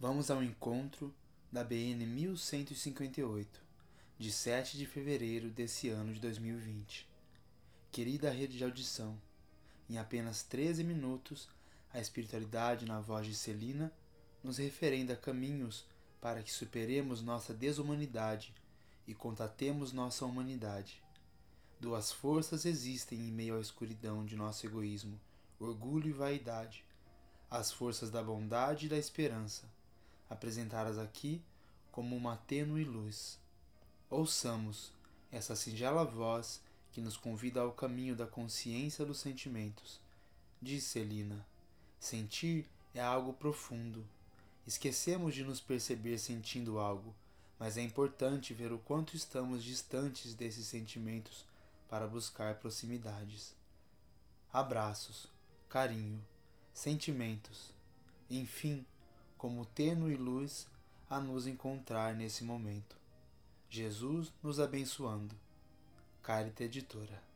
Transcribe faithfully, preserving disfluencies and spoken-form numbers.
Vamos ao encontro da B N mil cento e cinquenta e oito, de sete de fevereiro desse ano de dois mil e vinte. Querida rede de audição, em apenas treze minutos, a espiritualidade na voz de Celina nos referenda caminhos para que superemos nossa desumanidade e contatemos nossa humanidade. Duas forças existem em meio à escuridão de nosso egoísmo, orgulho e vaidade. As forças da bondade e da esperança, apresentadas aqui como uma tênue luz. Ouçamos essa singela voz que nos convida ao caminho da consciência dos sentimentos. Diz Celina: sentir é algo profundo. Esquecemos de nos perceber sentindo algo, mas é importante ver o quanto estamos distantes desses sentimentos para buscar proximidades. Abraços, carinho, sentimentos, enfim, como tênue luz a nos encontrar nesse momento. Jesus nos abençoando. Carita Editora.